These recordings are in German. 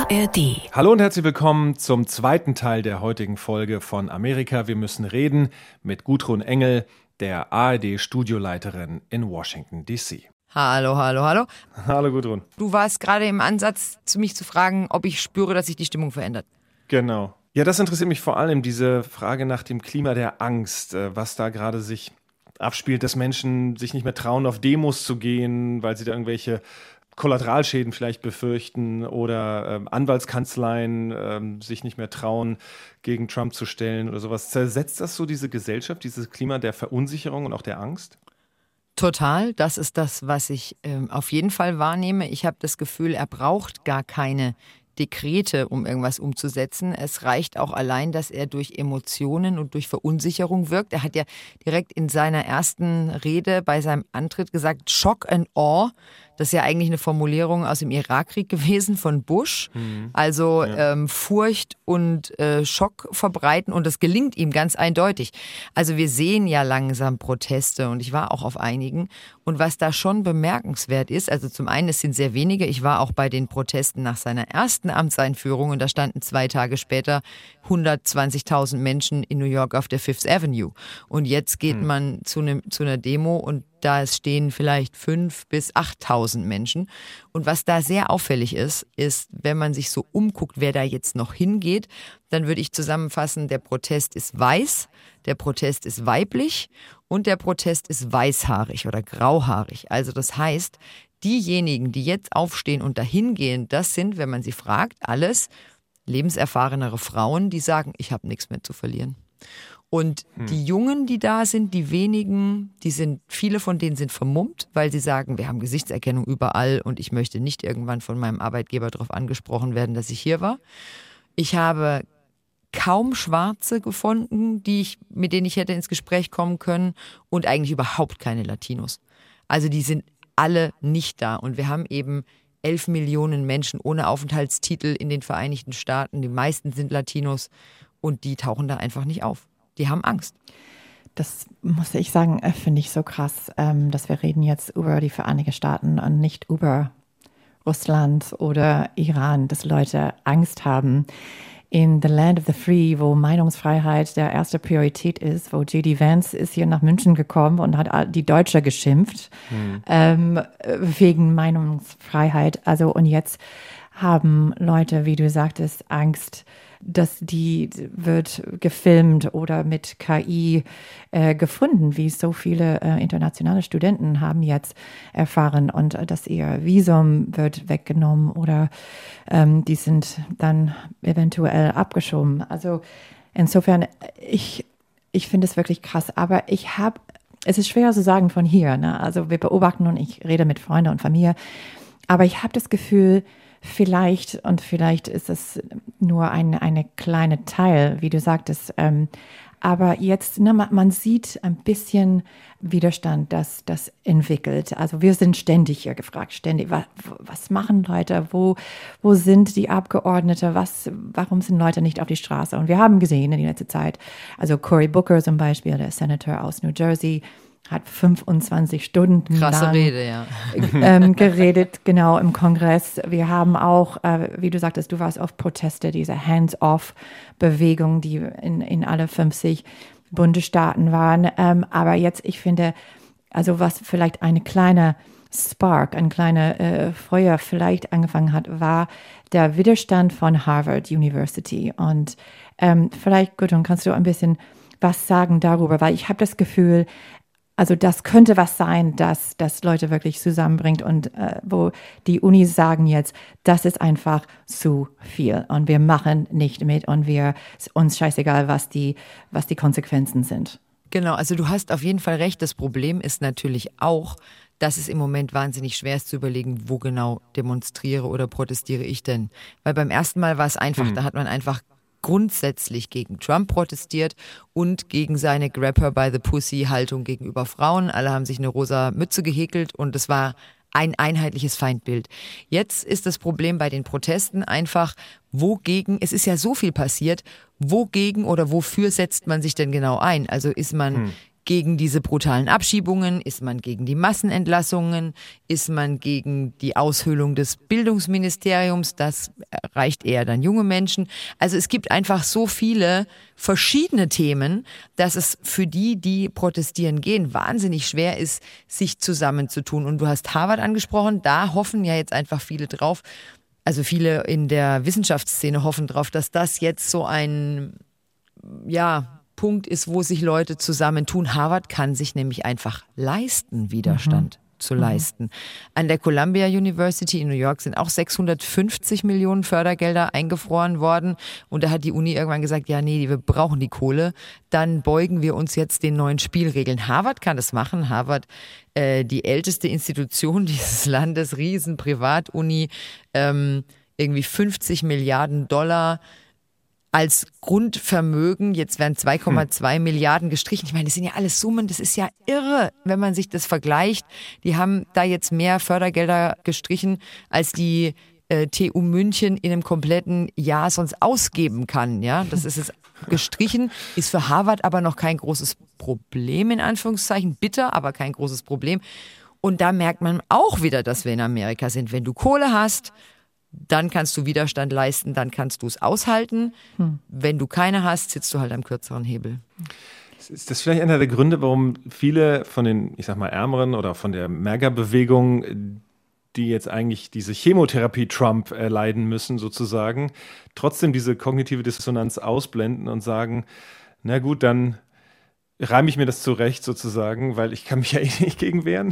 ARD. Hallo und herzlich willkommen zum zweiten Teil der heutigen Folge von Amerika. Wir müssen reden mit Gudrun Engel, der ARD-Studioleiterin in Washington, D.C. Hallo. Hallo Gudrun. Du warst gerade im Ansatz, mich zu fragen, ob ich spüre, dass sich die Stimmung verändert. Genau. Ja, das interessiert mich vor allem, diese Frage nach dem Klima der Angst, was da gerade sich abspielt, dass Menschen sich nicht mehr trauen, auf Demos zu gehen, weil sie da irgendwelche Kollateralschäden vielleicht befürchten oder Anwaltskanzleien sich nicht mehr trauen, gegen Trump zu stellen oder sowas. Zersetzt das so diese Gesellschaft, dieses Klima der Verunsicherung und auch der Angst? Total, das ist das, was ich auf jeden Fall wahrnehme. Ich habe das Gefühl, er braucht gar keine Dekrete, um irgendwas umzusetzen. Es reicht auch allein, dass er durch Emotionen und durch Verunsicherung wirkt. Er hat ja direkt in seiner ersten Rede bei seinem Antritt gesagt, Shock and Awe. Das ist ja eigentlich eine Formulierung aus dem Irakkrieg gewesen von Bush. Also Furcht und Schock verbreiten, und das gelingt ihm ganz eindeutig. Also wir sehen ja langsam Proteste, und ich war auch auf einigen. Und was da schon bemerkenswert ist, also zum einen, es sind sehr wenige. Ich war auch bei den Protesten nach seiner ersten Amtseinführung, und da standen 2 Tage später 120.000 Menschen in New York auf der Fifth Avenue. Und jetzt geht man zu einer Demo, und da stehen vielleicht 5.000 bis 8.000 Menschen. Und was da sehr auffällig ist, wenn man sich so umguckt, wer da jetzt noch hingeht, dann würde ich zusammenfassen, der Protest ist weiß, der Protest ist weiblich und der Protest ist weißhaarig oder grauhaarig. Also das heißt, diejenigen, die jetzt aufstehen und dahin gehen, das sind, wenn man sie fragt, alles lebenserfahrenere Frauen, die sagen, ich habe nichts mehr zu verlieren. Und die Jungen, die da sind, die wenigen, viele von denen sind vermummt, weil sie sagen, wir haben Gesichtserkennung überall und ich möchte nicht irgendwann von meinem Arbeitgeber darauf angesprochen werden, dass ich hier war. Ich habe kaum Schwarze gefunden, mit denen ich hätte ins Gespräch kommen können, und eigentlich überhaupt keine Latinos. Also die sind alle nicht da, und wir haben eben 11 Millionen Menschen ohne Aufenthaltstitel in den Vereinigten Staaten. Die meisten sind Latinos, und die tauchen da einfach nicht auf. Die haben Angst. Das muss ich sagen, finde ich so krass, dass wir reden jetzt über die Vereinigten Staaten und nicht über Russland oder Iran, dass Leute Angst haben. In the land of the free, wo Meinungsfreiheit der erste Priorität ist, wo J.D. Vance ist hier nach München gekommen und hat die Deutsche geschimpft wegen Meinungsfreiheit. Also, und jetzt haben Leute, wie du sagtest, Angst, dass die wird gefilmt oder mit KI gefunden, wie so viele internationale Studenten haben jetzt erfahren, und dass ihr Visum wird weggenommen oder die sind dann eventuell abgeschoben. Also insofern, ich finde es wirklich krass, aber es ist schwer zu sagen von hier, ne? Also wir beobachten, und ich rede mit Freunden und Familie, aber ich habe das Gefühl, vielleicht ist es nur eine kleine Teil, wie du sagtest, aber jetzt, ne, man sieht ein bisschen Widerstand, das entwickelt. Also wir sind ständig hier gefragt, was machen Leute, wo sind die Abgeordnete, warum sind Leute nicht auf die Straße? Und wir haben gesehen in der letzten Zeit, also Cory Booker zum Beispiel, der Senator aus New Jersey, hat 25 Stunden lang Rede, ja. Geredet, genau, im Kongress. Wir haben auch, wie du sagtest, du warst auf Proteste, diese Hands-off-Bewegung, die in alle 50 Bundesstaaten waren. Aber jetzt, ich finde, also was vielleicht eine kleine Spark, ein kleines Feuer vielleicht angefangen hat, war der Widerstand von Harvard University. Und vielleicht, Gudrun, kannst du ein bisschen was sagen darüber, weil ich habe das Gefühl, also das könnte was sein, das Leute wirklich zusammenbringt, und wo die Unis sagen jetzt, das ist einfach zu viel und wir machen nicht mit, und ist uns scheißegal, was die Konsequenzen sind. Genau, also du hast auf jeden Fall recht. Das Problem ist natürlich auch, dass es im Moment wahnsinnig schwer ist zu überlegen, wo genau demonstriere oder protestiere ich denn. Weil beim ersten Mal war es einfach, da hat man einfach grundsätzlich gegen Trump protestiert und gegen seine Grab-her-by-the-Pussy-Haltung gegenüber Frauen. Alle haben sich eine rosa Mütze gehäkelt, und es war ein einheitliches Feindbild. Jetzt ist das Problem bei den Protesten einfach, es ist ja so viel passiert, wogegen oder wofür setzt man sich denn genau ein? Also ist man gegen diese brutalen Abschiebungen? Ist man gegen die Massenentlassungen? Ist man gegen die Aushöhlung des Bildungsministeriums? Das erreicht eher dann junge Menschen. Also es gibt einfach so viele verschiedene Themen, dass es für die protestieren gehen, wahnsinnig schwer ist, sich zusammenzutun. Und du hast Harvard angesprochen, da hoffen ja jetzt einfach viele drauf. Also viele in der Wissenschaftsszene hoffen drauf, dass das jetzt so ein, Punkt ist, wo sich Leute zusammentun. Harvard kann sich nämlich einfach leisten, Widerstand zu leisten. An der Columbia University in New York sind auch 650 Millionen Fördergelder eingefroren worden. Und da hat die Uni irgendwann gesagt, ja, nee, wir brauchen die Kohle. Dann beugen wir uns jetzt den neuen Spielregeln. Harvard kann das machen. Harvard, die älteste Institution dieses Landes, riesen Privatuni, irgendwie 50 Milliarden $, als Grundvermögen, jetzt werden 2,2 Milliarden gestrichen. Ich meine, das sind ja alles Summen, das ist ja irre, wenn man sich das vergleicht. Die haben da jetzt mehr Fördergelder gestrichen, als die TU München in einem kompletten Jahr sonst ausgeben kann. Ja, das ist es gestrichen, ist für Harvard aber noch kein großes Problem, in Anführungszeichen. Bitter, aber kein großes Problem. Und da merkt man auch wieder, dass wir in Amerika sind. Wenn du Kohle hast, dann kannst du Widerstand leisten, dann kannst du es aushalten. Wenn du keine hast, sitzt du halt am kürzeren Hebel. Ist das vielleicht einer der Gründe, warum viele von den, ich sag mal, Ärmeren oder von der MAGA-Bewegung, die jetzt eigentlich diese Chemotherapie Trump erleiden müssen, sozusagen, trotzdem diese kognitive Dissonanz ausblenden und sagen, na gut, dann reime ich mir das zurecht sozusagen, weil ich kann mich ja nicht gegen wehren?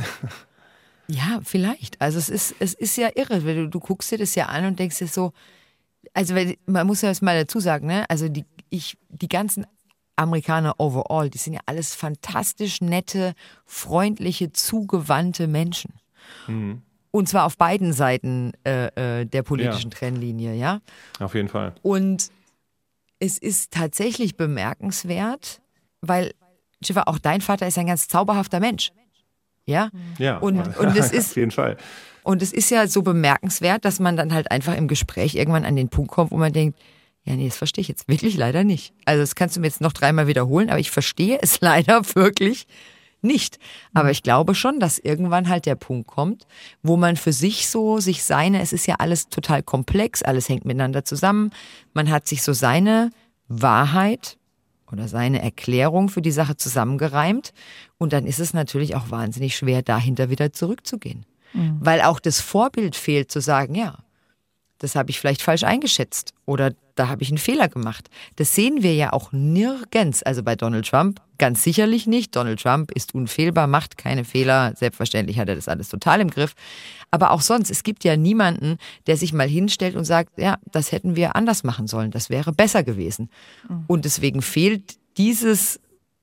Ja, vielleicht. Also es ist ja irre, weil du guckst dir das ja an und denkst dir so, also man muss ja das mal dazu sagen, ne? Also die ganzen Amerikaner overall, die sind ja alles fantastisch nette, freundliche, zugewandte Menschen. Mhm. Und zwar auf beiden Seiten der politischen Trennlinie, ja? Auf jeden Fall. Und es ist tatsächlich bemerkenswert, weil, Schiffer, auch dein Vater ist ein ganz zauberhafter Mensch. Ja, und es ist, auf jeden Fall. Und es ist ja so bemerkenswert, dass man dann halt einfach im Gespräch irgendwann an den Punkt kommt, wo man denkt, ja, nee, das verstehe ich jetzt wirklich leider nicht. Also das kannst du mir jetzt noch 3-mal wiederholen, aber ich verstehe es leider wirklich nicht. Aber ich glaube schon, dass irgendwann halt der Punkt kommt, wo man für sich so, es ist ja alles total komplex, alles hängt miteinander zusammen. Man hat sich so seine Wahrheit oder seine Erklärung für die Sache zusammengereimt. Und dann ist es natürlich auch wahnsinnig schwer, dahinter wieder zurückzugehen. Mhm. Weil auch das Vorbild fehlt, zu sagen, ja, das habe ich vielleicht falsch eingeschätzt oder da habe ich einen Fehler gemacht. Das sehen wir ja auch nirgends. Also bei Donald Trump ganz sicherlich nicht. Donald Trump ist unfehlbar, macht keine Fehler. Selbstverständlich hat er das alles total im Griff. Aber auch sonst, es gibt ja niemanden, der sich mal hinstellt und sagt, ja, das hätten wir anders machen sollen. Das wäre besser gewesen. Mhm. Und deswegen fehlt dieses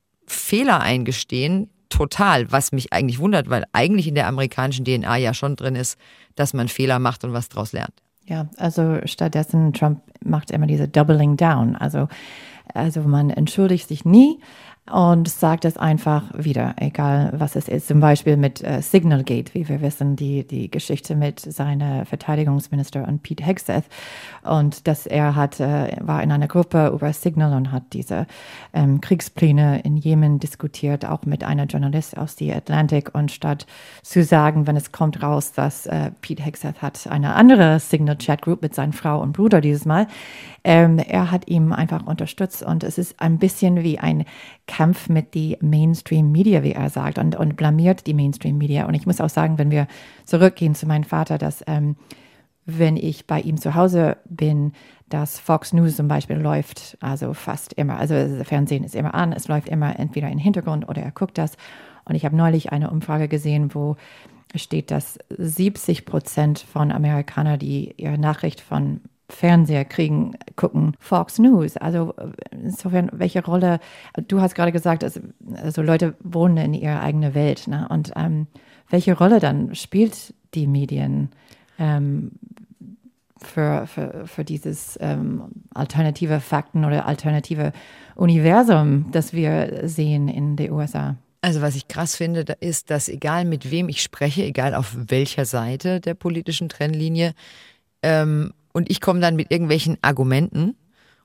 Fehler-Eingestehen total, was mich eigentlich wundert, weil eigentlich in der amerikanischen DNA ja schon drin ist, dass man Fehler macht und was daraus lernt. Ja, also stattdessen, Trump macht immer diese Doubling Down. Also man entschuldigt sich nie und sagt es einfach wieder, egal was es ist. Zum Beispiel mit Signalgate, wie wir wissen, die Geschichte mit seiner Verteidigungsminister und Pete Hegseth. Und dass er war in einer Gruppe über Signal und hat diese Kriegspläne in Jemen diskutiert, auch mit einer Journalistin aus The Atlantic. Und statt zu sagen, wenn es kommt raus, dass Pete Hegseth hat eine andere Signal-Chat-Group mit seiner Frau und Bruder dieses Mal, er hat ihm einfach unterstützt. Und es ist ein bisschen wie ein Kampf mit die Mainstream-Media, wie er sagt, und blamiert die Mainstream-Media. Und ich muss auch sagen, wenn wir zurückgehen zu meinem Vater, dass wenn ich bei ihm zu Hause bin, dass Fox News zum Beispiel läuft, also fast immer, also das Fernsehen ist immer an, es läuft immer entweder im Hintergrund oder er guckt das. Und ich habe neulich eine Umfrage gesehen, wo steht, dass 70% von Amerikanern, die ihre Nachricht von Fernseher gucken Fox News. Also insofern, welche Rolle, du hast gerade gesagt, also Leute wohnen in ihrer eigenen Welt, ne? Und welche Rolle dann spielt die Medien für dieses alternative Fakten oder alternative Universum, das wir sehen in den USA? Also was ich krass finde, ist, dass egal mit wem ich spreche, egal auf welcher Seite der politischen Trennlinie, und ich komme dann mit irgendwelchen Argumenten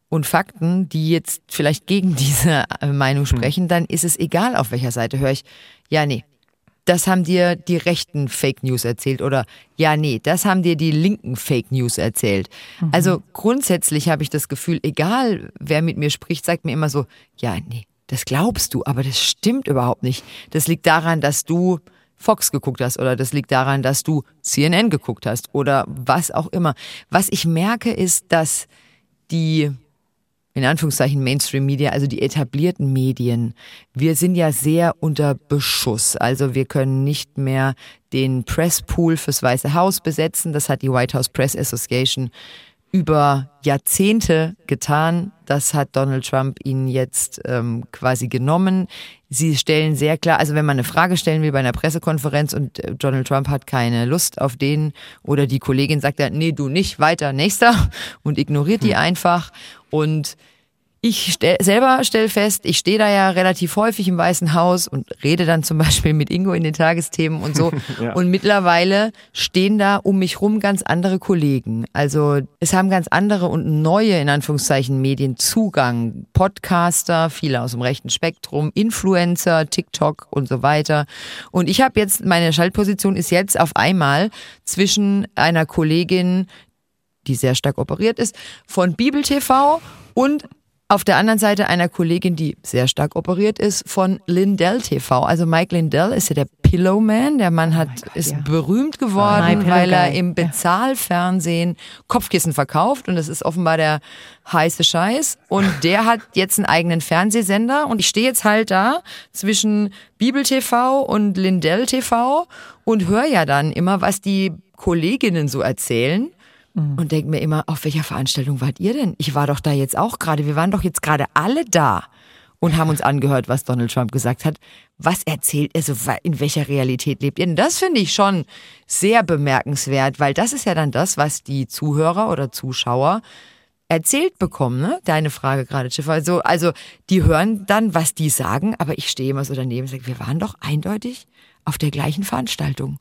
und Fakten, die jetzt vielleicht gegen diese Meinung sprechen, dann ist es egal, auf welcher Seite höre ich, ja, nee, das haben dir die rechten Fake News erzählt oder ja, nee, das haben dir die linken Fake News erzählt. Also grundsätzlich habe ich das Gefühl, egal wer mit mir spricht, sagt mir immer so, ja, nee, das glaubst du, aber das stimmt überhaupt nicht. Das liegt daran, dass du Fox geguckt hast oder das liegt daran, dass du CNN geguckt hast oder was auch immer. Was ich merke ist, dass die, in Anführungszeichen Mainstream-Media, also die etablierten Medien, wir sind ja sehr unter Beschuss. Also wir können nicht mehr den Presspool fürs Weiße Haus besetzen. Das hat die White House Press Association über Jahrzehnte getan. Das hat Donald Trump ihnen jetzt quasi genommen. Sie stellen sehr klar, also wenn man eine Frage stellen will bei einer Pressekonferenz und Donald Trump hat keine Lust auf den oder die Kollegin sagt dann, nee, du nicht, weiter, nächster und ignoriert die einfach. Und ich selber stelle fest, ich stehe da ja relativ häufig im Weißen Haus und rede dann zum Beispiel mit Ingo in den Tagesthemen und so. Ja. Und mittlerweile stehen da um mich rum ganz andere Kollegen. Also es haben ganz andere und neue, in Anführungszeichen, Medien Zugang. Podcaster, viele aus dem rechten Spektrum, Influencer, TikTok und so weiter. Und ich habe jetzt, meine Schaltposition ist jetzt auf einmal zwischen einer Kollegin, die sehr stark operiert ist, von Bibel TV und auf der anderen Seite einer Kollegin, die sehr stark operiert ist, von Lindell TV. Also Mike Lindell ist ja der Pillowman. Der Mann ist berühmt geworden, weil er im Bezahlfernsehen Kopfkissen verkauft. Und das ist offenbar der heiße Scheiß. Und der hat jetzt einen eigenen Fernsehsender. Und ich stehe jetzt halt da zwischen Bibel TV und Lindell TV und höre ja dann immer, was die Kolleginnen so erzählen. Und denke mir immer, auf welcher Veranstaltung wart ihr denn? Ich war doch da jetzt auch gerade. Wir waren doch jetzt gerade alle da und haben uns angehört, was Donald Trump gesagt hat. Was erzählt er so? In welcher Realität lebt ihr? Und das finde ich schon sehr bemerkenswert, weil das ist ja dann das, was die Zuhörer oder Zuschauer erzählt bekommen, ne? Deine Frage gerade, Schiffer. Also die hören dann, was die sagen, aber ich stehe immer so daneben und sage, wir waren doch eindeutig auf der gleichen Veranstaltung.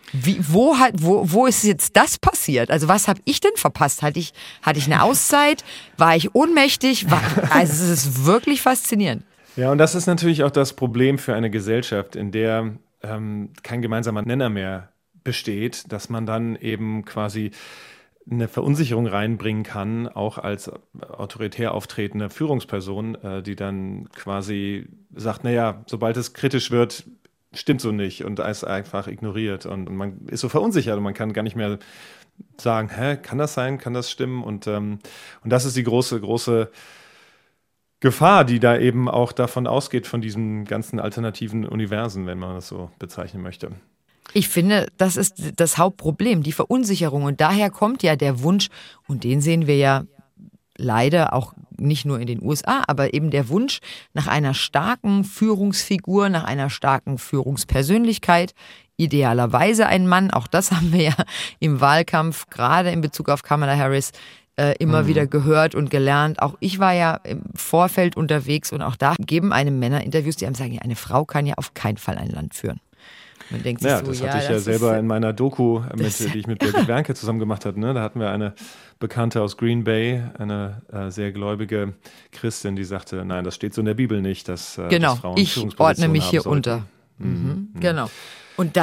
Wo ist jetzt das passiert? Also was habe ich denn verpasst? Hatte ich eine Auszeit? War ich ohnmächtig? Also es ist wirklich faszinierend. Ja, und das ist natürlich auch das Problem für eine Gesellschaft, in der kein gemeinsamer Nenner mehr besteht, dass man dann eben quasi eine Verunsicherung reinbringen kann, auch als autoritär auftretende Führungsperson, die dann quasi sagt, naja, sobald es kritisch wird, stimmt so nicht und ist einfach ignoriert und man ist so verunsichert und man kann gar nicht mehr sagen, kann das sein, kann das stimmen und das ist die große Gefahr, die da eben auch davon ausgeht, von diesen ganzen alternativen Universen, wenn man das so bezeichnen möchte. Ich finde, das ist das Hauptproblem, die Verunsicherung und daher kommt ja der Wunsch und den sehen wir ja leider auch nicht nur in den USA, aber eben der Wunsch nach einer starken Führungsfigur, nach einer starken Führungspersönlichkeit, idealerweise ein Mann, auch das haben wir ja im Wahlkampf, gerade in Bezug auf Kamala Harris, immer wieder gehört und gelernt. Auch ich war ja im Vorfeld unterwegs und auch da geben einem Männer Interviews, die einem sagen, ja, eine Frau kann ja auf keinen Fall ein Land führen. Man denkt sich das hatte ich ja selber in meiner Doku, die ich mit Birgit Bernke zusammen gemacht habe. Ne? Da hatten wir eine Bekannte aus Green Bay, eine sehr gläubige Christin, die sagte, nein, das steht so in der Bibel nicht, dass Frauen ich ordne mich hier unter. Genau. Und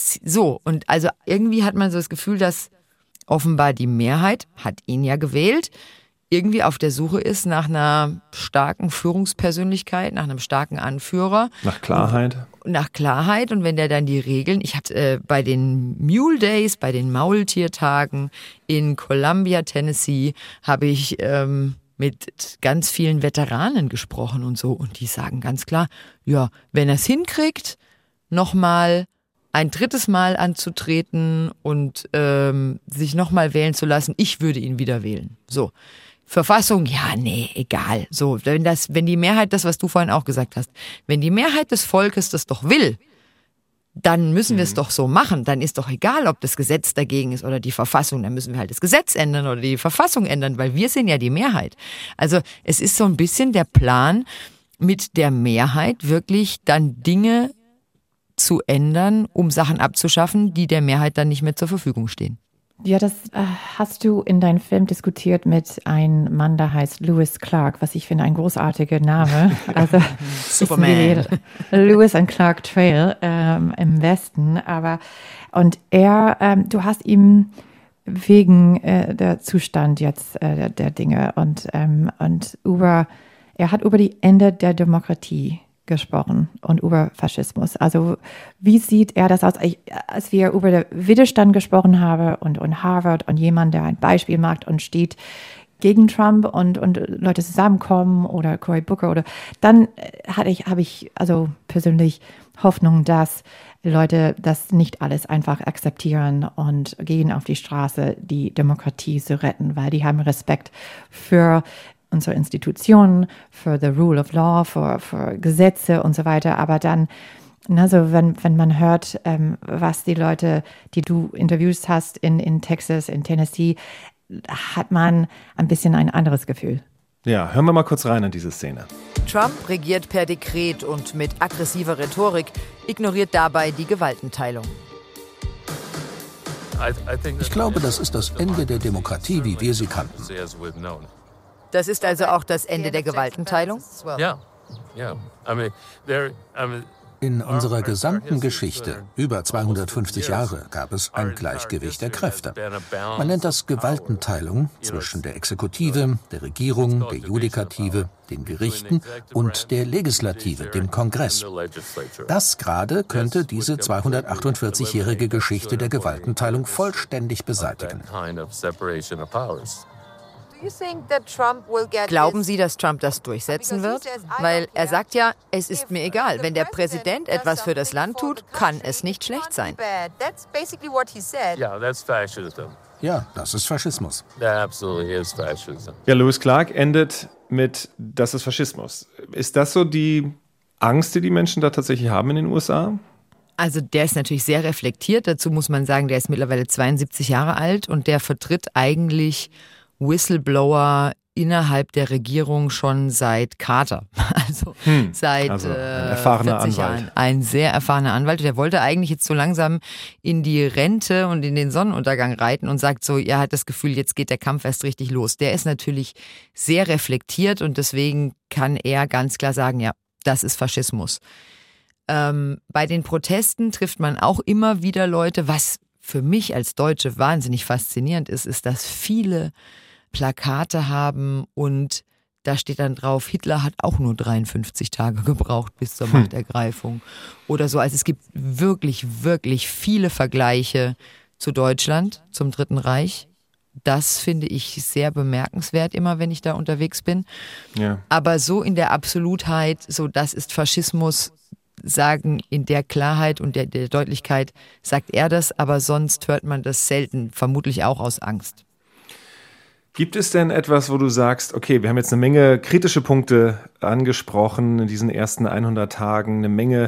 und also irgendwie hat man so das Gefühl, dass offenbar die Mehrheit, hat ihn ja gewählt, irgendwie auf der Suche ist nach einer starken Führungspersönlichkeit, nach einem starken Anführer. Nach Klarheit. Nach Klarheit und wenn der dann die Regeln, ich habe bei den Mule Days, bei den Maultiertagen in Columbia, Tennessee, habe ich mit ganz vielen Veteranen gesprochen und so und die sagen ganz klar, ja, wenn er es hinkriegt, nochmal ein drittes Mal anzutreten und sich nochmal wählen zu lassen, ich würde ihn wieder wählen. So. Verfassung, ja, nee, egal. So, wenn die Mehrheit, das, was du vorhin auch gesagt hast, wenn die Mehrheit des Volkes das doch will, dann müssen wir es doch so machen. Dann ist doch egal, ob das Gesetz dagegen ist oder die Verfassung. Dann müssen wir halt das Gesetz ändern oder die Verfassung ändern, weil wir sind ja die Mehrheit. Also es ist so ein bisschen der Plan, mit der Mehrheit wirklich dann Dinge zu ändern, um Sachen abzuschaffen, die der Mehrheit dann nicht mehr zur Verfügung stehen. Ja, das hast du in deinem Film diskutiert mit einem Mann, der heißt Lewis Clark, was ich finde ein großartiger Name. Also Superman. Lewis and Clark Trail im Westen. Und du hast ihm wegen der Zustand jetzt der Dinge und er hat über die Ende der Demokratie gesprochen und über Faschismus. Also wie sieht er das aus? Als wir über den Widerstand gesprochen haben und Harvard und jemand, der ein Beispiel macht und steht gegen Trump und Leute zusammenkommen oder Cory Booker dann habe ich also persönlich Hoffnung, dass Leute das nicht alles einfach akzeptieren und gehen auf die Straße, die Demokratie zu retten, weil die haben Respekt für unsere Institutionen, für the rule of law, für Gesetze und so weiter. Aber dann, also wenn man hört, was die Leute, die du interviewt hast in Texas, in Tennessee, hat man ein bisschen ein anderes Gefühl. Ja, hören wir mal kurz rein in diese Szene. Trump regiert per Dekret und mit aggressiver Rhetorik, ignoriert dabei die Gewaltenteilung. Ich glaube, das ist das Ende der Demokratie, wie wir sie kannten. Das ist also auch das Ende der Gewaltenteilung? In unserer gesamten Geschichte, über 250 Jahre, gab es ein Gleichgewicht der Kräfte. Man nennt das Gewaltenteilung zwischen der Exekutive, der Regierung, der Judikative, den Gerichten und der Legislative, dem Kongress. Das gerade könnte diese 248-jährige Geschichte der Gewaltenteilung vollständig beseitigen. Glauben Sie, dass Trump das durchsetzen wird? Weil er sagt ja, es ist mir egal. Wenn der Präsident etwas für das Land tut, kann es nicht schlecht sein. Ja, das ist Faschismus. Ja, Lewis Clark endet mit, das ist Faschismus. Ist das so die Angst, die die Menschen da tatsächlich haben in den USA? Also der ist natürlich sehr reflektiert. Dazu muss man sagen, der ist mittlerweile 72 Jahre alt und der vertritt eigentlich Whistleblower innerhalb der Regierung schon seit Carter, also seit ein erfahrener 40 Anwalt. Jahren. Ein sehr erfahrener Anwalt. Der wollte eigentlich jetzt so langsam in die Rente und in den Sonnenuntergang reiten und sagt so, er hat das Gefühl, jetzt geht der Kampf erst richtig los. Der ist natürlich sehr reflektiert und deswegen kann er ganz klar sagen, ja, das ist Faschismus. Bei den Protesten trifft man auch immer wieder Leute, was für mich als Deutsche wahnsinnig faszinierend ist, dass viele Plakate haben und da steht dann drauf, Hitler hat auch nur 53 Tage gebraucht bis zur Machtergreifung oder so. Also es gibt wirklich, wirklich viele Vergleiche zu Deutschland, zum Dritten Reich. Das finde ich sehr bemerkenswert immer, wenn ich da unterwegs bin. Ja. Aber so in der Absolutheit, so das ist Faschismus, sagen in der Klarheit und der Deutlichkeit, sagt er das, aber sonst hört man das selten, vermutlich auch aus Angst. Gibt es denn etwas, wo du sagst, okay, wir haben jetzt eine Menge kritische Punkte angesprochen in diesen ersten 100 Tagen, eine Menge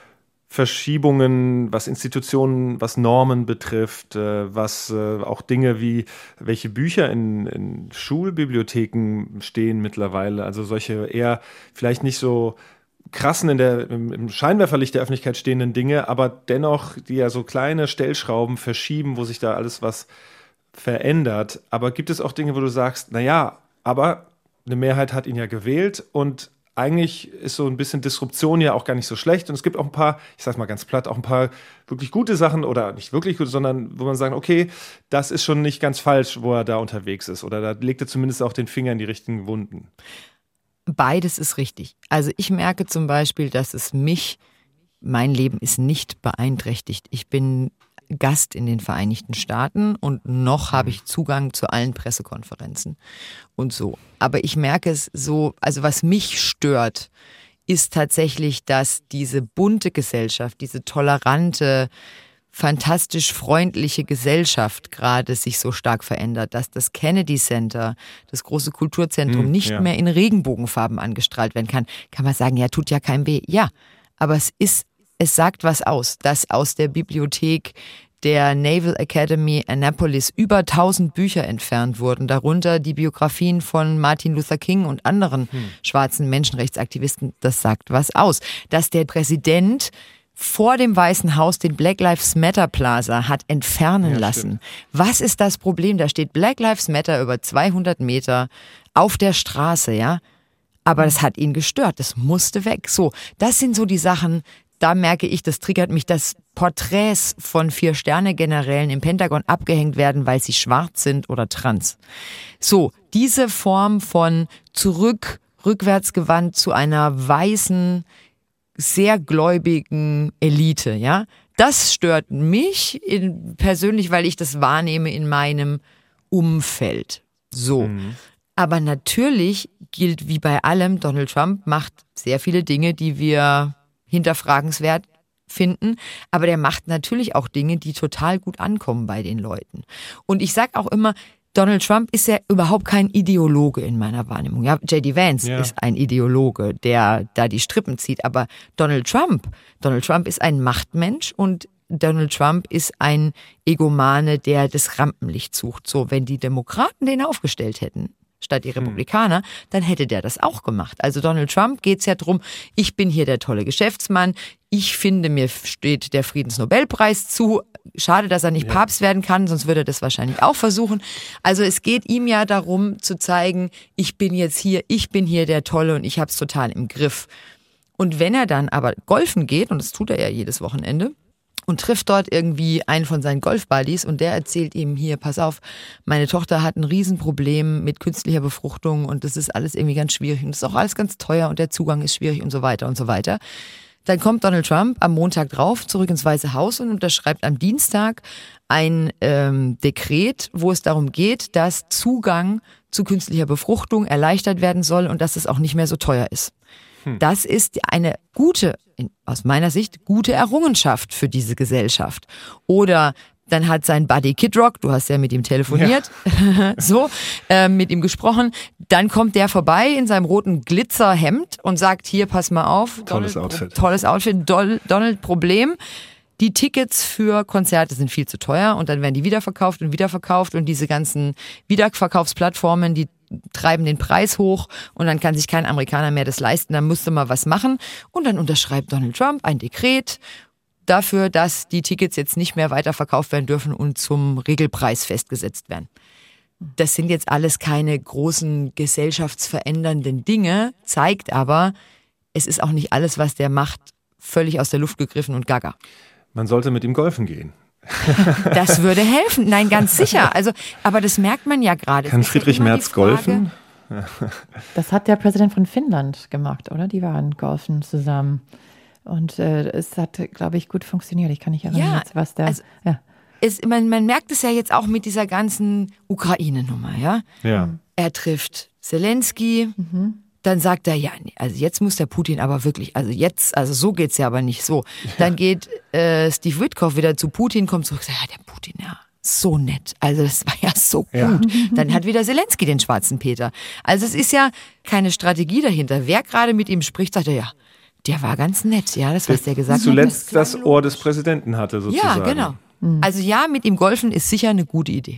Verschiebungen, was Institutionen, was Normen betrifft, was auch Dinge wie, welche Bücher in Schulbibliotheken stehen mittlerweile, also solche eher vielleicht nicht so krassen im Scheinwerferlicht der Öffentlichkeit stehenden Dinge, aber dennoch, die ja so kleine Stellschrauben verschieben, wo sich da alles was verändert. Aber gibt es auch Dinge, wo du sagst, naja, aber eine Mehrheit hat ihn ja gewählt und eigentlich ist so ein bisschen Disruption ja auch gar nicht so schlecht. Und es gibt auch ein paar, ich sag's mal ganz platt, auch ein paar wirklich gute Sachen oder nicht wirklich gute, sondern wo man sagt, okay, das ist schon nicht ganz falsch, wo er da unterwegs ist. Oder da legt er zumindest auch den Finger in die richtigen Wunden. Beides ist richtig. Also ich merke zum Beispiel, dass mein Leben ist nicht beeinträchtigt. Ich bin Gast in den Vereinigten Staaten und noch habe ich Zugang zu allen Pressekonferenzen und so. Aber ich merke es so, also was mich stört, ist tatsächlich, dass diese bunte Gesellschaft, diese tolerante, fantastisch freundliche Gesellschaft gerade sich so stark verändert, dass das Kennedy Center, das große Kulturzentrum, nicht mehr in Regenbogenfarben angestrahlt werden kann. Kann man sagen, ja, tut ja keinem weh. Ja, aber es sagt was aus, dass aus der Bibliothek der Naval Academy Annapolis über 1000 Bücher entfernt wurden, darunter die Biografien von Martin Luther King und anderen schwarzen Menschenrechtsaktivisten. Das sagt was aus. Dass der Präsident vor dem Weißen Haus den Black Lives Matter Plaza hat entfernen lassen. Stimmt. Was ist das Problem? Da steht Black Lives Matter über 200 Meter auf der Straße, ja. Aber das hat ihn gestört. Das musste weg. So, das sind so die Sachen, da merke ich, das triggert mich, dass Porträts von 4-Sterne-Generälen im Pentagon abgehängt werden, weil sie schwarz sind oder trans. So, diese Form von rückwärtsgewandt zu einer weißen, sehr gläubigen Elite, ja. Das stört mich persönlich, weil ich das wahrnehme in meinem Umfeld. So. Aber natürlich gilt wie bei allem, Donald Trump macht sehr viele Dinge, die wir hinterfragenswert finden, aber der macht natürlich auch Dinge, die total gut ankommen bei den Leuten. Und ich sag auch immer, Donald Trump ist ja überhaupt kein Ideologe in meiner Wahrnehmung. Ja, J.D. Vance ist ein Ideologe, der da die Strippen zieht. Aber Donald Trump ist ein Machtmensch und Donald Trump ist ein Egomane, der das Rampenlicht sucht. So, wenn die Demokraten den aufgestellt hätten, statt die Republikaner, dann hätte der das auch gemacht. Also Donald Trump geht's ja drum, ich bin hier der tolle Geschäftsmann, ich finde, mir steht der Friedensnobelpreis zu. Schade, dass er nicht Papst werden kann, sonst würde er das wahrscheinlich auch versuchen. Also es geht ihm ja darum zu zeigen, ich bin jetzt hier, ich bin hier der Tolle und ich hab's total im Griff. Und wenn er dann aber golfen geht, und das tut er ja jedes Wochenende, und trifft dort irgendwie einen von seinen Golfbuddies und der erzählt ihm hier, pass auf, meine Tochter hat ein Riesenproblem mit künstlicher Befruchtung und das ist alles irgendwie ganz schwierig und das ist auch alles ganz teuer und der Zugang ist schwierig und so weiter und so weiter. Dann kommt Donald Trump am Montag drauf zurück ins Weiße Haus und unterschreibt am Dienstag ein Dekret, wo es darum geht, dass Zugang zu künstlicher Befruchtung erleichtert werden soll und dass es auch nicht mehr so teuer ist. Das ist eine gute, aus meiner Sicht, gute Errungenschaft für diese Gesellschaft. Oder dann hat sein Buddy Kid Rock, du hast ja mit ihm telefoniert, mit ihm gesprochen, dann kommt der vorbei in seinem roten Glitzerhemd und sagt, hier, pass mal auf, Tolles Outfit, Donald, Problem. Die Tickets für Konzerte sind viel zu teuer und dann werden die wiederverkauft und diese ganzen Wiederverkaufsplattformen, die treiben den Preis hoch und dann kann sich kein Amerikaner mehr das leisten, dann musste mal was machen und dann unterschreibt Donald Trump ein Dekret dafür, dass die Tickets jetzt nicht mehr weiterverkauft werden dürfen und zum Regelpreis festgesetzt werden. Das sind jetzt alles keine großen gesellschaftsverändernden Dinge, zeigt aber, es ist auch nicht alles, was der macht, völlig aus der Luft gegriffen und gaga. Man sollte mit ihm golfen gehen. Das würde helfen. Nein, ganz sicher. Also, aber das merkt man ja gerade. Kann Friedrich Merz golfen? Das hat der Präsident von Finnland gemacht, oder? Die waren golfen zusammen. Und es hat, glaube ich, gut funktioniert. Ich kann nicht erinnern, was der... Also, man merkt es ja jetzt auch mit dieser ganzen Ukraine-Nummer, ja? Er trifft Zelensky, dann sagt er, also jetzt muss der Putin aber wirklich, also so geht's ja aber nicht so. Dann geht Steve Witkoff wieder zu Putin, kommt zurück, sagt, der Putin, so nett. Also das war ja so gut. Dann hat wieder Zelensky den schwarzen Peter. Also es ist ja keine Strategie dahinter. Wer gerade mit ihm spricht, sagt er, der war ganz nett, das, was der gesagt hat. Zuletzt das Ohr des Präsidenten hatte sozusagen. Ja, genau. Also mit ihm golfen ist sicher eine gute Idee.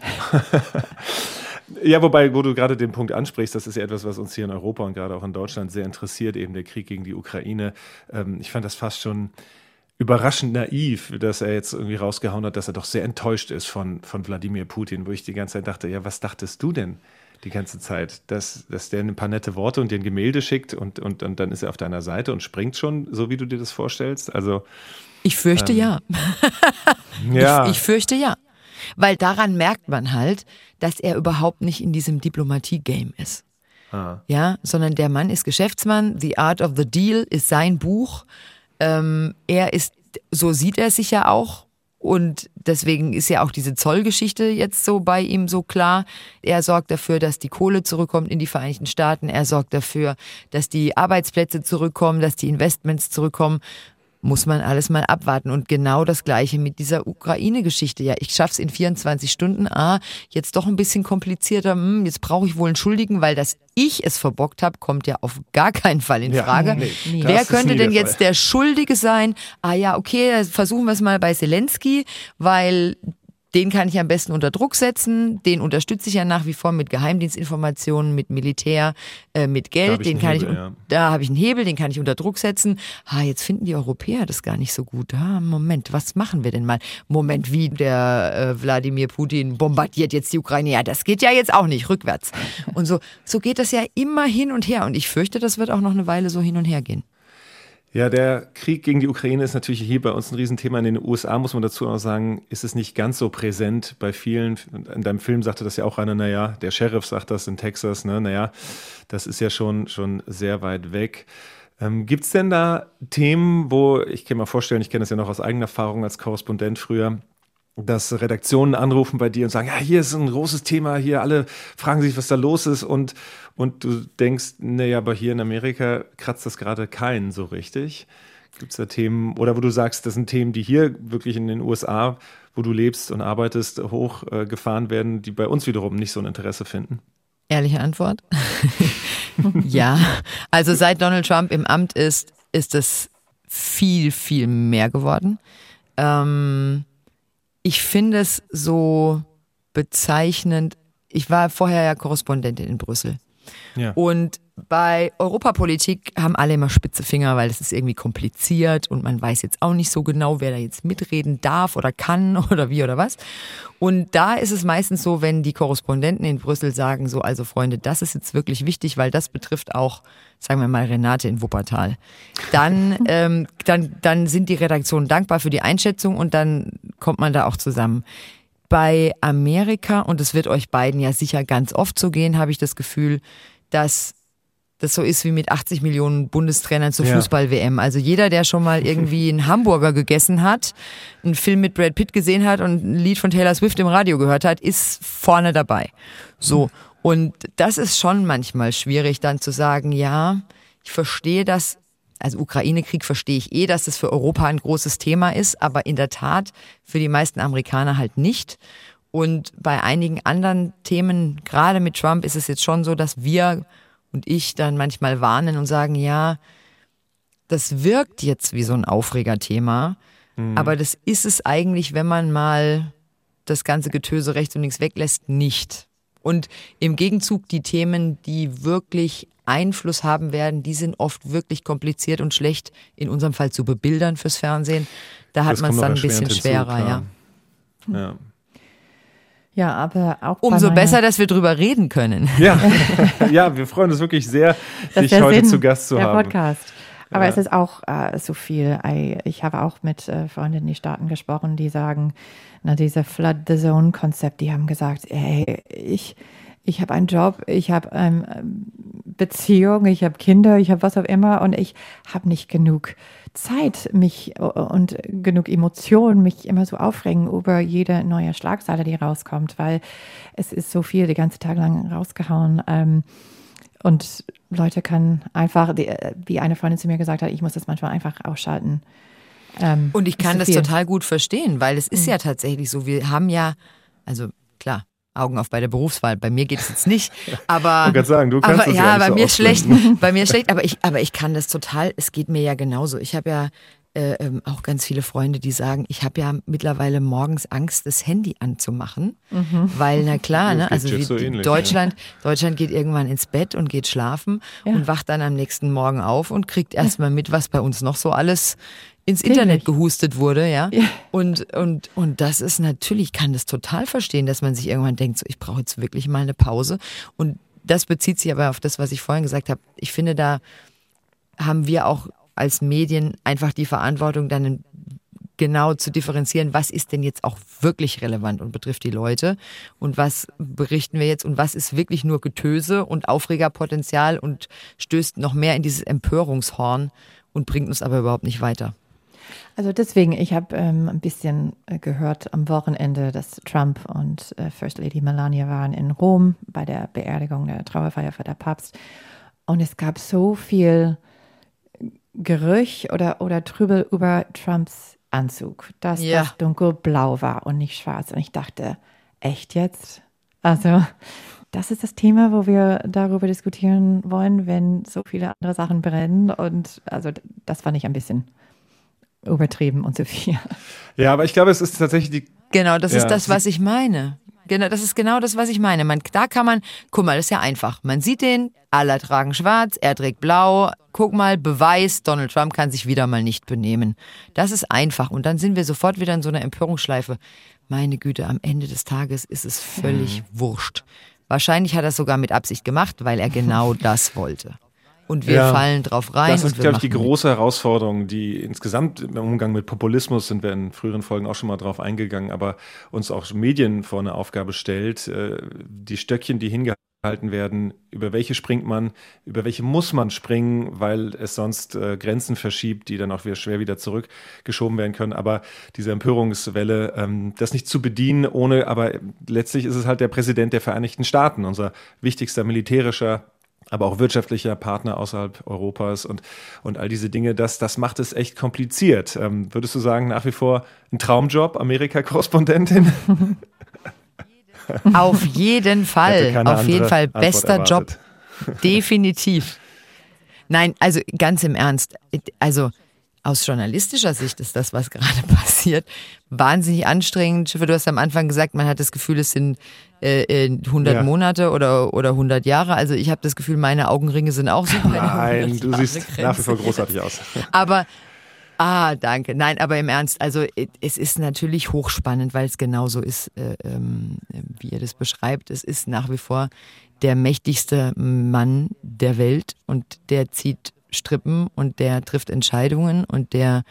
Ja, wobei, wo du gerade den Punkt ansprichst, das ist ja etwas, was uns hier in Europa und gerade auch in Deutschland sehr interessiert, eben der Krieg gegen die Ukraine. Ich fand das fast schon überraschend naiv, dass er jetzt irgendwie rausgehauen hat, dass er doch sehr enttäuscht ist von Wladimir Putin, wo ich die ganze Zeit dachte, was dachtest du denn die ganze Zeit? Dass der ein paar nette Worte und dir ein Gemälde schickt und dann ist er auf deiner Seite und springt schon, so wie du dir das vorstellst? Also ich fürchte ja. Ich fürchte ja. Weil daran merkt man halt, dass er überhaupt nicht in diesem Diplomatie-Game ist. Sondern der Mann ist Geschäftsmann. The Art of the Deal ist sein Buch. Er ist, so sieht er sich ja auch. Und deswegen ist ja auch diese Zollgeschichte jetzt so bei ihm so klar. Er sorgt dafür, dass die Kohle zurückkommt in die Vereinigten Staaten. Er sorgt dafür, dass die Arbeitsplätze zurückkommen, dass die Investments zurückkommen. Muss man alles mal abwarten. Und genau das Gleiche mit dieser Ukraine-Geschichte. Ja, ich schaff's in 24 Stunden. Jetzt doch ein bisschen komplizierter. Jetzt brauche ich wohl einen Schuldigen, weil dass ich es verbockt habe, kommt ja auf gar keinen Fall in Frage. Nee, wer könnte denn jetzt der Schuldige sein? Okay, versuchen wir es mal bei Zelensky, weil Den kann ich am besten unter Druck setzen. Den unterstütze ich ja nach wie vor mit Geheimdienstinformationen, mit Militär, mit Geld. Da habe ich einen Hebel, den kann ich unter Druck setzen. Jetzt finden die Europäer das gar nicht so gut. Moment, was machen wir denn mal? Moment, wie der Wladimir Putin bombardiert jetzt die Ukraine? Ja, das geht ja jetzt auch nicht, rückwärts. Und so geht das ja immer hin und her. Und ich fürchte, das wird auch noch eine Weile so hin und her gehen. Ja, der Krieg gegen die Ukraine ist natürlich hier bei uns ein Riesenthema. In den USA, muss man dazu auch sagen, ist es nicht ganz so präsent bei vielen. In deinem Film sagte das ja auch einer, der Sheriff sagt das in Texas, das ist ja schon sehr weit weg. Gibt es denn da Themen, ich kann mir vorstellen, ich kenne das ja noch aus eigener Erfahrung als Korrespondent früher, dass Redaktionen anrufen bei dir und sagen, hier ist ein großes Thema, hier alle fragen sich, was da los ist und du denkst, aber hier in Amerika kratzt das gerade keinen so richtig. Gibt es da Themen, oder wo du sagst, das sind Themen, die hier wirklich in den USA, wo du lebst und arbeitest, hochgefahren werden, die bei uns wiederum nicht so ein Interesse finden? Ehrliche Antwort? Ja, also seit Donald Trump im Amt ist es viel, viel mehr geworden. Ich finde es so bezeichnend. Ich war vorher ja Korrespondentin in Brüssel. Ja. Und bei Europapolitik haben alle immer spitze Finger, weil es ist irgendwie kompliziert und man weiß jetzt auch nicht so genau, wer da jetzt mitreden darf oder kann oder wie oder was. Und da ist es meistens so, wenn die Korrespondenten in Brüssel sagen, so, also Freunde, das ist jetzt wirklich wichtig, weil das betrifft auch, sagen wir mal, Renate in Wuppertal. Dann sind die Redaktionen dankbar für die Einschätzung und dann kommt man da auch zusammen. Bei Amerika, und es wird euch beiden ja sicher ganz oft so gehen, habe ich das Gefühl, dass das so ist wie mit 80 Millionen Bundestrainern zur Fußball-WM. Also jeder, der schon mal irgendwie einen Hamburger gegessen hat, einen Film mit Brad Pitt gesehen hat und ein Lied von Taylor Swift im Radio gehört hat, ist vorne dabei. So. Und das ist schon manchmal schwierig, dann zu sagen, ja, ich verstehe das. Also Ukraine-Krieg verstehe ich dass das für Europa ein großes Thema ist, aber in der Tat für die meisten Amerikaner halt nicht. Und bei einigen anderen Themen, gerade mit Trump, ist es jetzt schon so, dass wir und ich dann manchmal warnen und sagen, ja, das wirkt jetzt wie so ein Aufregerthema, aber das ist es eigentlich, wenn man mal das ganze Getöse rechts und links weglässt, nicht. Und im Gegenzug die Themen, die wirklich Einfluss haben werden, die sind oft wirklich kompliziert und schlecht, in unserem Fall zu bebildern fürs Fernsehen. Da hat man es dann ein bisschen schwerer, ja. Ja, aber auch umso besser, dass wir drüber reden können. Ja, ja, wir freuen uns wirklich sehr, dich heute zu Gast zu haben. Podcast. Aber es ist auch so viel. Ich habe auch mit Freunden in den Staaten gesprochen, die sagen, diese Flood the Zone-Konzept, die haben gesagt, ich habe einen Job, ich habe eine Beziehung, ich habe Kinder, ich habe was auch immer und ich habe nicht genug Zeit und genug Emotionen, mich immer so aufregen über jede neue Schlagzeile, die rauskommt, weil es ist so viel die ganze Tag lang rausgehauen. Und Leute können einfach, wie eine Freundin zu mir gesagt hat, ich muss das manchmal einfach ausschalten. Und ich kann das total gut verstehen, weil es ist ja tatsächlich so, wir haben ja, also klar, Augen auf bei der Berufswahl. Bei mir geht es jetzt nicht, aber ich kann sagen, du kannst es ja nicht bei so mir schlecht. Bei mir schlecht, aber ich kann das total. Es geht mir ja genauso. Ich habe ja auch ganz viele Freunde, die sagen, ich habe ja mittlerweile morgens Angst, das Handy anzumachen, weil na klar, ne, also wie so ähnlich, Deutschland geht irgendwann ins Bett und geht schlafen und wacht dann am nächsten Morgen auf und kriegt erstmal mit, was bei uns noch so alles ins Internet gehustet wurde, ja. Und das ist natürlich, ich kann das total verstehen, dass man sich irgendwann denkt, so, ich brauche jetzt wirklich mal eine Pause. Und das bezieht sich aber auf das, was ich vorhin gesagt habe. Ich finde, da haben wir auch als Medien einfach die Verantwortung, dann genau zu differenzieren, was ist denn jetzt auch wirklich relevant und betrifft die Leute und was berichten wir jetzt und was ist wirklich nur Getöse und Aufregerpotenzial und stößt noch mehr in dieses Empörungshorn und bringt uns aber überhaupt nicht weiter. Also deswegen, ich habe ein bisschen gehört am Wochenende, dass Trump und First Lady Melania waren in Rom bei der Beerdigung der Trauerfeier für den Papst und es gab so viel Gerücht oder Trübel über Trumps Anzug, dass das dunkelblau war und nicht schwarz. Und ich dachte, echt jetzt? Also das ist das Thema, wo wir darüber diskutieren wollen, wenn so viele andere Sachen brennen. Und also das fand ich ein bisschen übertrieben und zu viel. Ja, aber ich glaube, es ist tatsächlich Genau, das ist das, was ich meine. Genau, das ist genau das, was ich meine. Da kann man, guck mal, das ist ja einfach. Man sieht den, alle tragen schwarz, er trägt blau. Guck mal, Beweis, Donald Trump kann sich wieder mal nicht benehmen. Das ist einfach. Und dann sind wir sofort wieder in so einer Empörungsschleife. Meine Güte, am Ende des Tages ist es völlig wurscht. Wahrscheinlich hat er es sogar mit Absicht gemacht, weil er genau das wollte. Und wir fallen drauf rein. Das ist, glaube ich, die große Herausforderung, die insgesamt im Umgang mit Populismus, sind wir in früheren Folgen auch schon mal drauf eingegangen, aber uns auch Medien vor eine Aufgabe stellt, die Stöckchen, die hingehalten werden, über welche springt man, über welche muss man springen, weil es sonst Grenzen verschiebt, die dann auch schwer wieder zurückgeschoben werden können. Aber diese Empörungswelle, das nicht zu bedienen, aber letztlich ist es halt der Präsident der Vereinigten Staaten, unser wichtigster militärischer, aber auch wirtschaftlicher Partner außerhalb Europas und all diese Dinge, das macht es echt kompliziert. Würdest du sagen, nach wie vor ein Traumjob, Amerika-Korrespondentin? Auf jeden Fall. Auf jeden Fall. Bester Job. Definitiv. Nein, also ganz im Ernst. Also aus journalistischer Sicht ist das, was gerade passiert, wahnsinnig anstrengend. Du hast am Anfang gesagt, man hat das Gefühl, es sind 100 Monate oder 100 Jahre. Also ich habe das Gefühl, meine Augenringe sind auch so. Nein, du siehst nach wie vor großartig aus. Aber, danke. Nein, aber im Ernst, also es ist natürlich hochspannend, weil es genauso ist, wie ihr das beschreibt. Es ist nach wie vor der mächtigste Mann der Welt und der zieht Strippen und der trifft Entscheidungen und der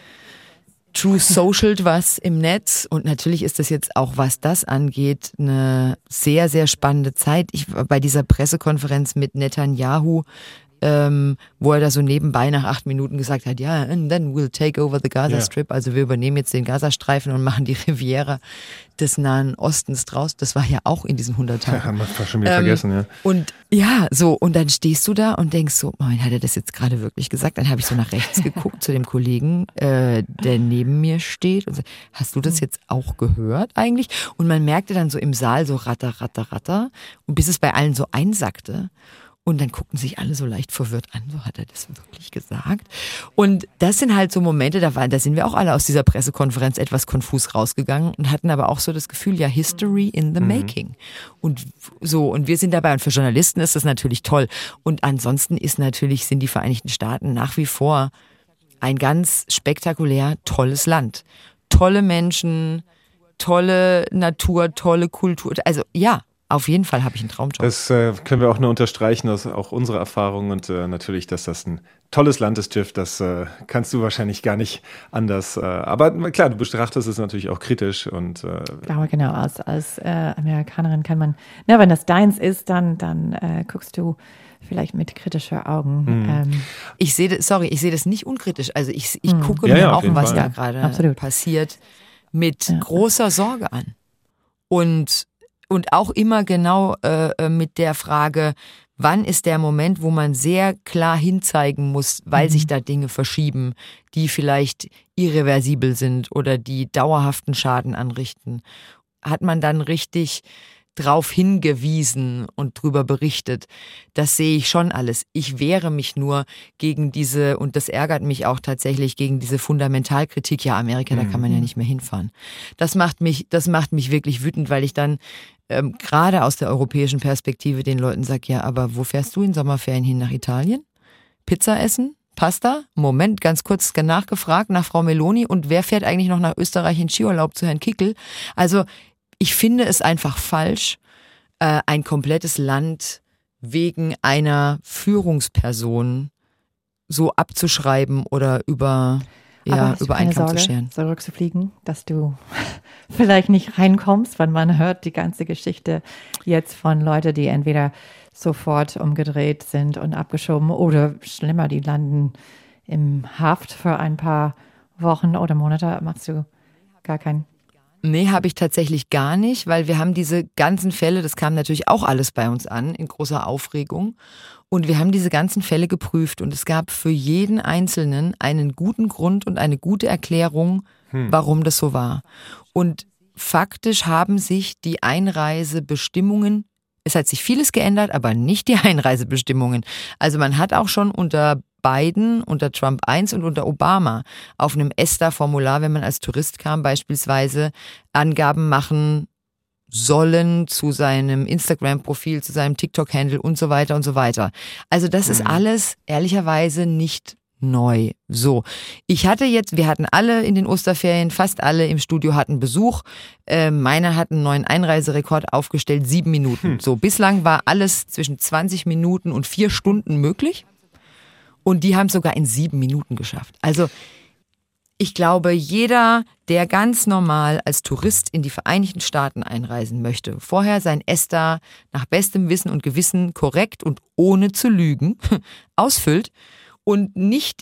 True Socialt was im Netz. Und natürlich ist das jetzt auch, was das angeht, eine sehr, sehr spannende Zeit. Ich war bei dieser Pressekonferenz mit Netanyahu, wo er da so nebenbei nach 8 Minuten gesagt hat, ja, and then we'll take over the Gaza Strip. Also wir übernehmen jetzt den Gazastreifen und machen die Riviera des Nahen Ostens draus. Das war ja auch in diesen 100 Tagen. Ja, haben wir fast schon wieder vergessen, ja. Und und dann stehst du da und denkst so, hat er das jetzt gerade wirklich gesagt? Dann habe ich so nach rechts geguckt zu dem Kollegen, der neben mir steht und so, hast du das jetzt auch gehört eigentlich? Und man merkte dann so im Saal so ratter, ratter, ratter und bis es bei allen so einsackte. Und dann guckten sich alle so leicht verwirrt an, so hat er das wirklich gesagt. Und das sind halt so Momente, da sind wir auch alle aus dieser Pressekonferenz etwas konfus rausgegangen und hatten aber auch so das Gefühl, ja, History in the making. Und wir sind dabei und für Journalisten ist das natürlich toll. Und ansonsten sind die Vereinigten Staaten nach wie vor ein ganz spektakulär tolles Land. Tolle Menschen, tolle Natur, tolle Kultur. Also ja. Auf jeden Fall habe ich einen Traumjob. Das können wir auch nur unterstreichen, das ist auch unsere Erfahrung und natürlich, dass das ein tolles Land ist, Jiff, das kannst du wahrscheinlich gar nicht anders. Aber klar, du betrachtest es natürlich auch kritisch und aber genau, als Amerikanerin kann man, wenn das deins ist, dann guckst du vielleicht mit kritischer Augen. Ich sehe das nicht unkritisch. Also ich gucke mir auch, was da gerade passiert, mit großer Sorge an. Und auch immer genau mit der Frage, wann ist der Moment, wo man sehr klar hinzeigen muss, weil sich da Dinge verschieben, die vielleicht irreversibel sind oder die dauerhaften Schaden anrichten. Hat man dann richtig drauf hingewiesen und drüber berichtet. Das sehe ich schon alles. Ich wehre mich nur gegen und das ärgert mich auch tatsächlich, gegen diese Fundamentalkritik, ja, Amerika, da kann man ja nicht mehr hinfahren. Das macht mich wirklich wütend, weil ich dann gerade aus der europäischen Perspektive den Leuten sage, ja, aber wo fährst du in Sommerferien hin? Nach Italien? Pizza essen? Pasta? Moment, ganz kurz nachgefragt nach Frau Meloni und wer fährt eigentlich noch nach Österreich in Skiurlaub zu Herrn Kickl? Also ich finde es einfach falsch, ein komplettes Land wegen einer Führungsperson so abzuschreiben oder über einen Kamm zu scheren. Zurückzufliegen, dass du vielleicht nicht reinkommst, wenn man hört die ganze Geschichte jetzt von Leuten, die entweder sofort umgedreht sind und abgeschoben oder schlimmer, die landen im Haft für ein paar Wochen oder Monate. Machst du gar keinen? Nee, habe ich tatsächlich gar nicht, weil wir haben diese ganzen Fälle, das kam natürlich auch alles bei uns an, in großer Aufregung. Und wir haben diese ganzen Fälle geprüft und es gab für jeden Einzelnen einen guten Grund und eine gute Erklärung, warum das so war. Und faktisch haben sich die Es hat sich vieles geändert, aber nicht die Einreisebestimmungen. Also man hat auch schon unter Biden, unter Trump 1 und unter Obama auf einem ESTA-Formular, wenn man als Tourist kam, beispielsweise Angaben machen sollen zu seinem Instagram-Profil, zu seinem TikTok-Handle und so weiter und so weiter. Also das ist alles ehrlicherweise nicht neu. So, wir hatten alle in den Osterferien, fast alle im Studio hatten Besuch. Meiner hat einen neuen Einreiserekord aufgestellt, 7 Minuten. So, bislang war alles zwischen 20 Minuten und 4 Stunden möglich. Und die haben es sogar in 7 Minuten geschafft. Also ich glaube, jeder, der ganz normal als Tourist in die Vereinigten Staaten einreisen möchte, vorher sein ESTA nach bestem Wissen und Gewissen korrekt und ohne zu lügen ausfüllt und nicht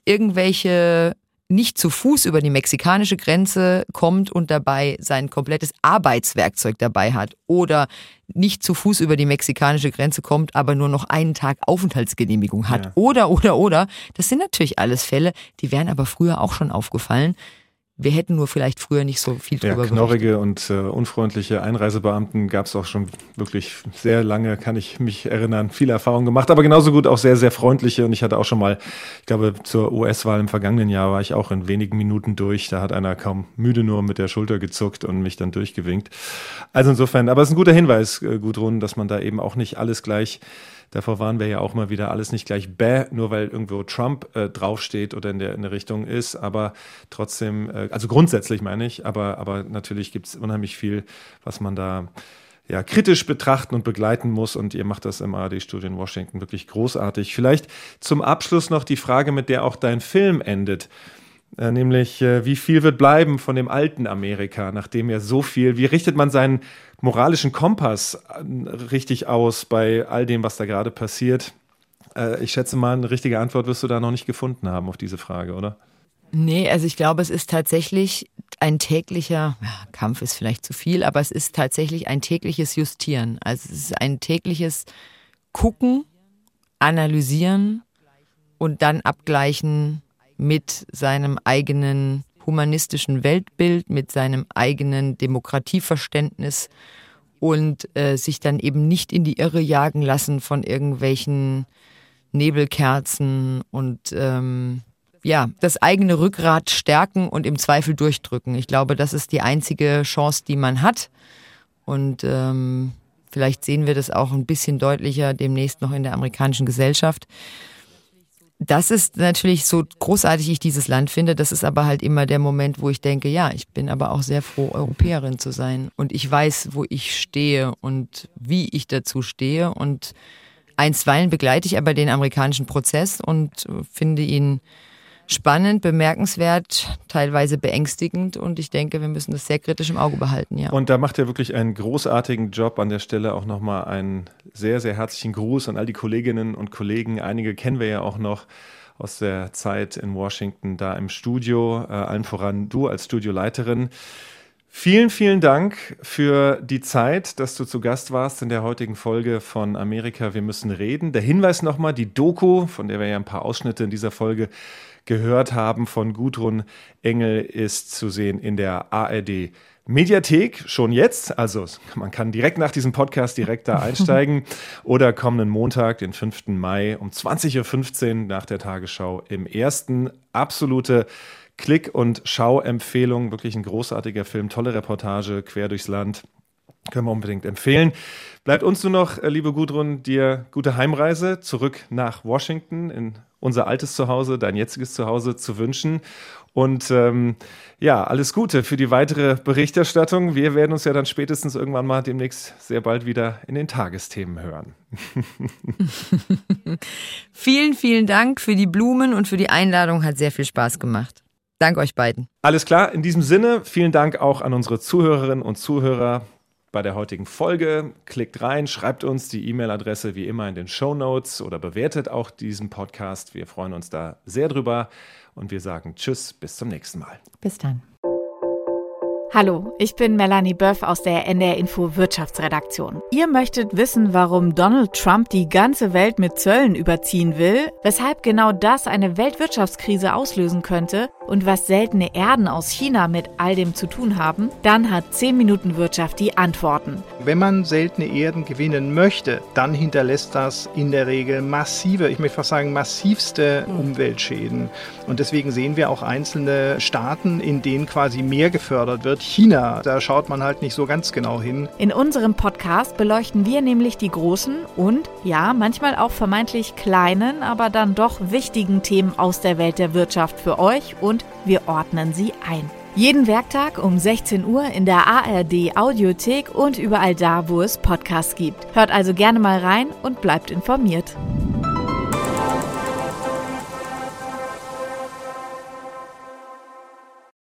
zu Fuß über die mexikanische Grenze kommt und dabei sein komplettes Arbeitswerkzeug dabei hat oder nicht zu Fuß über die mexikanische Grenze kommt, aber nur noch einen Tag Aufenthaltsgenehmigung hat. Ja. Oder. Das sind natürlich alles Fälle, die wären aber früher auch schon aufgefallen. Wir hätten nur vielleicht früher nicht so viel drüber berichtet. Knorrige und unfreundliche Einreisebeamten gab es auch schon wirklich sehr lange, kann ich mich erinnern, viele Erfahrungen gemacht, aber genauso gut auch sehr, sehr freundliche. Und ich hatte auch schon mal, ich glaube zur US-Wahl im vergangenen Jahr war ich auch in wenigen Minuten durch. Da hat einer kaum müde nur mit der Schulter gezuckt und mich dann durchgewinkt. Also insofern, aber es ist ein guter Hinweis, Gudrun, dass man da eben auch nicht alles gleich. Davor waren wir ja auch mal wieder alles nicht gleich nur weil irgendwo Trump draufsteht oder in der Richtung ist, aber trotzdem, also grundsätzlich meine ich, aber natürlich gibt es unheimlich viel, was man da kritisch betrachten und begleiten muss, und ihr macht das im ARD-Studio in Washington wirklich großartig. Vielleicht zum Abschluss noch die Frage, mit der auch dein Film endet. Nämlich, wie viel wird bleiben von dem alten Amerika, nachdem ja so viel, wie richtet man seinen moralischen Kompass richtig aus bei all dem, was da gerade passiert? Ich schätze mal, eine richtige Antwort wirst du da noch nicht gefunden haben auf diese Frage, oder? Nee, also ich glaube, es ist tatsächlich ein täglicher, Kampf ist vielleicht zu viel, aber es ist tatsächlich ein tägliches Justieren. Also es ist ein tägliches Gucken, Analysieren und dann abgleichen mit seinem eigenen humanistischen Weltbild, mit seinem eigenen Demokratieverständnis und sich dann eben nicht in die Irre jagen lassen von irgendwelchen Nebelkerzen und das eigene Rückgrat stärken und im Zweifel durchdrücken. Ich glaube, das ist die einzige Chance, die man hat, und vielleicht sehen wir das auch ein bisschen deutlicher demnächst noch in der amerikanischen Gesellschaft. Das ist natürlich, so großartig ich dieses Land finde, das ist aber halt immer der Moment, wo ich denke, ja, ich bin aber auch sehr froh, Europäerin zu sein. Und ich weiß, wo ich stehe und wie ich dazu stehe. Und einstweilen begleite ich aber den amerikanischen Prozess und finde ihn spannend, bemerkenswert, teilweise beängstigend, und ich denke, wir müssen das sehr kritisch im Auge behalten, ja. Und da macht er wirklich einen großartigen Job. An der Stelle auch nochmal einen sehr, sehr herzlichen Gruß an all die Kolleginnen und Kollegen. Einige kennen wir ja auch noch aus der Zeit in Washington da im Studio, allen voran du als Studioleiterin. Vielen, vielen Dank für die Zeit, dass du zu Gast warst in der heutigen Folge von Amerika, wir müssen reden. Der Hinweis nochmal, die Doku, von der wir ja ein paar Ausschnitte in dieser Folge gehört haben, von Gudrun Engel, ist zu sehen in der ARD Mediathek, schon jetzt. Also man kann direkt nach diesem Podcast direkt da einsteigen oder kommenden Montag, den 5. Mai um 20.15 Uhr nach der Tagesschau im Ersten. Absolute Klick- und Schauempfehlung, wirklich ein großartiger Film, tolle Reportage, quer durchs Land. Können wir unbedingt empfehlen. Bleibt uns nur noch, liebe Gudrun, dir gute Heimreise zurück nach Washington, in unser altes Zuhause, dein jetziges Zuhause zu wünschen. Und alles Gute für die weitere Berichterstattung. Wir werden uns ja dann spätestens irgendwann mal demnächst sehr bald wieder in den Tagesthemen hören. Vielen, vielen Dank für die Blumen und für die Einladung. Hat sehr viel Spaß gemacht. Dank euch beiden. Alles klar, in diesem Sinne, vielen Dank auch an unsere Zuhörerinnen und Zuhörer bei der heutigen Folge. Klickt rein, schreibt uns die E-Mail-Adresse wie immer in den Shownotes oder bewertet auch diesen Podcast. Wir freuen uns da sehr drüber und wir sagen Tschüss, bis zum nächsten Mal. Bis dann. Hallo, ich bin Melanie Böff aus der NDR Info Wirtschaftsredaktion. Ihr möchtet wissen, warum Donald Trump die ganze Welt mit Zöllen überziehen will, weshalb genau das eine Weltwirtschaftskrise auslösen könnte und was seltene Erden aus China mit all dem zu tun haben, dann hat 10 Minuten Wirtschaft die Antworten. Wenn man seltene Erden gewinnen möchte, dann hinterlässt das in der Regel massive, ich möchte fast sagen massivste Umweltschäden. Und deswegen sehen wir auch einzelne Staaten, in denen quasi mehr gefördert wird. China, da schaut man halt nicht so ganz genau hin. In unserem Podcast beleuchten wir nämlich die großen und, ja, manchmal auch vermeintlich kleinen, aber dann doch wichtigen Themen aus der Welt der Wirtschaft für euch und wir ordnen sie ein. Jeden Werktag um 16 Uhr in der ARD Audiothek und überall da, wo es Podcasts gibt. Hört also gerne mal rein und bleibt informiert.